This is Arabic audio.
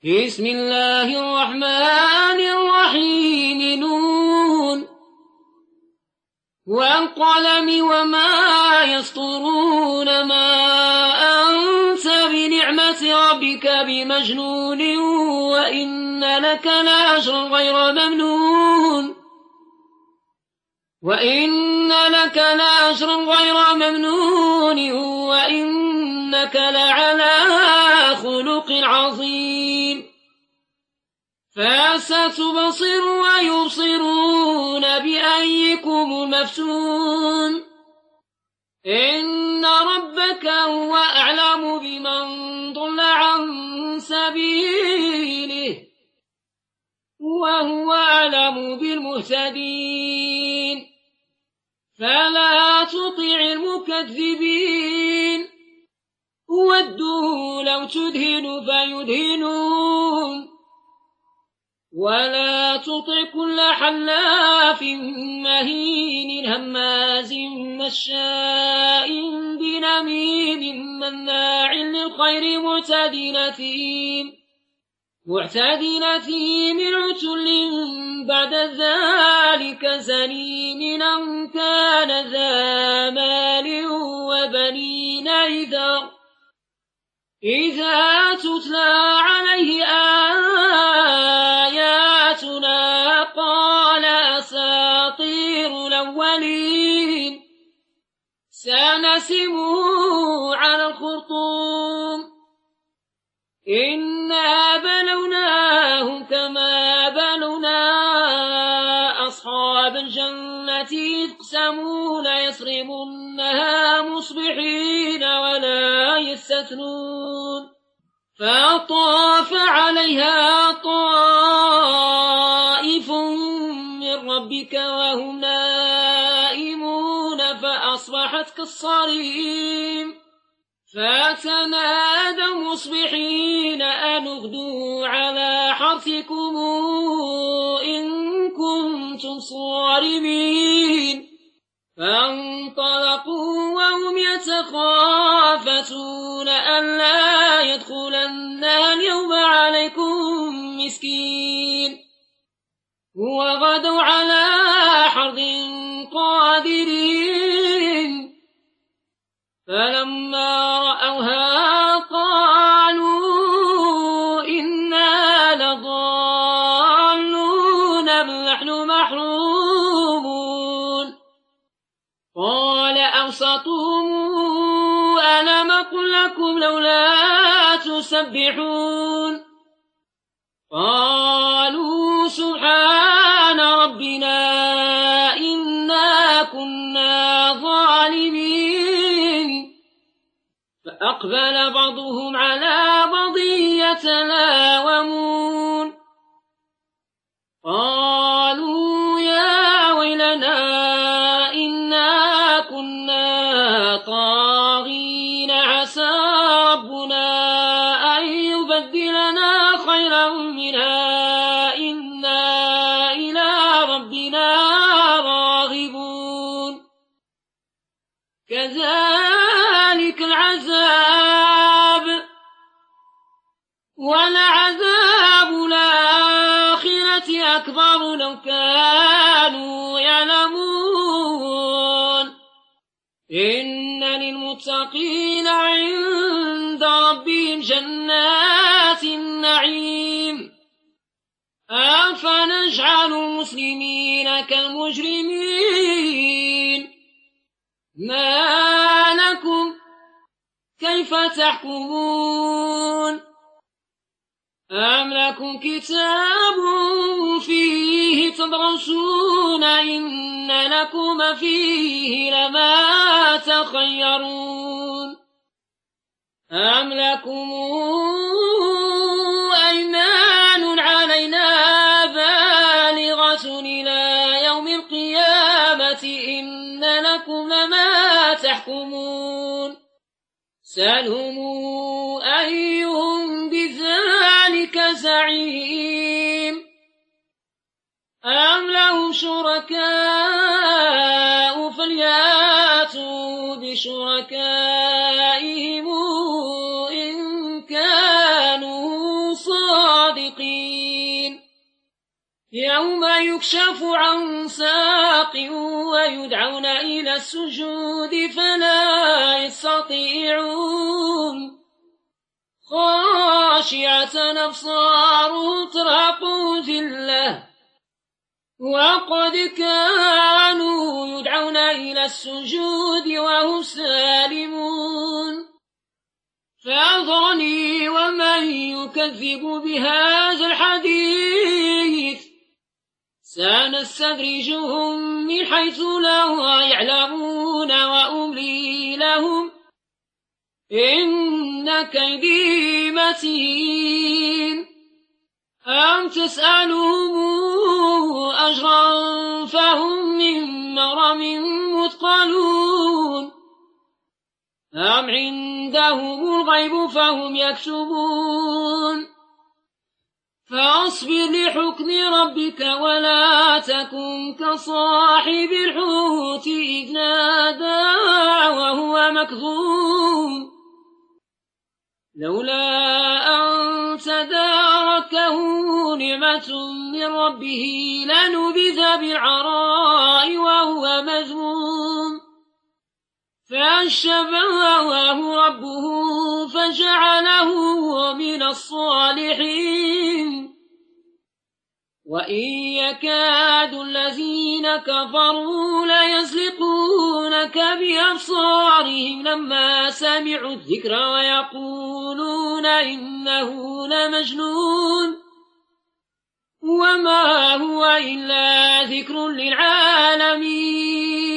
بسم الله الرحمن الرحيم نون والقلم وما يسطرون ما أنت بنعمة ربك بمجنون وإن لك لأجرا غير ممنون وإنك لعلى خلق عظيم فستبصر ويبصرون بأيكم المفتون إن ربك هو أعلم بمن ضل عن سبيله وهو أعلم بالمهتدين فلا تطع المكذبين ودوا لو تدهن فيدهنون ولا تطع كل حلاف مهين هماز مشاء بنميم مناع للخير معتد أثيم عتل بعد ذلك زنيم أن كان ذا مال وبنين إذا تتلى عليه آياتنا قال أساطير الأولين سنسمه على الخرطوم إنا بلوناهم كما بلونا أصحاب الجنة يقسمون يصرمونها مصبحين ولا يستثنون فطاف عليها طائف من ربك وهم نائمون فأصبحت كالصريم فتنادوا مصبحين أن اغدوا على حرثكم إن كنتم صارمين فانطلقوا وهم يتخافتون ألا يدخلنها اليوم عليكم مسكين وغدوا على حرد قادرين فلما رأوها قالوا إنا لضالون بل نحن محرومون قال أوسطهم ألم أقل لكم لولا تسبحون قالوا سبحان ربنا إنا كنا ظالمين فأقبل بعضهم على بعض يتلاومون قالوا يا ويلنا إنا كنا طاغين عسى ربنا أن يبدلنا خيرا منها إنا إلى ربنا راغبون كذلك العذاب ولعذاب الآخرة أكبر لو كانوا يعلمون إن للمتقين عند ربهم جنات النعيم أفنجعل المسلمين كالمجرمين ما لكم كيف تحكمون أم لكم كتاب فيه تدرسون إن لكم فيه لما تخيرون أم لكم أيمان علينا بالغة إلى يوم القيامة إن لكم لما تحكمون سلهم أيهم بذلك زعيم أم لهم شركاء فلياتوا بشركائهم إن كانوا صادقين يوم يكشف عن ساق ويدعون إلى السجود فلا يستطيعون خاشعة أبصارهم ترهقهم ذلة وقد كانوا يدعون إلى السجود وهم سالمون فأذرني ومن يكذب بهذا الحديث سنستدرجهم من حيث لا يعلمون وأملي لهم إن كيدي متين أم تسألهم أجرا فهم من مغرم مثقلون أم عندهم الغيب فهم يكتبون فاصبر لحكم ربك ولا تكن كصاحب الحوت إذ نادى وهو مكظوم لولا أن تداركه نعمة من ربه لنبذ بالعراء وهو مذموم فاشتبهه ربه فجعله من الصالحين وإن يكاد الذين كفروا ليزلقونك بأبصارهم لما سمعوا الذكر ويقولون إنه لمجنون وما هو إلا ذكر للعالمين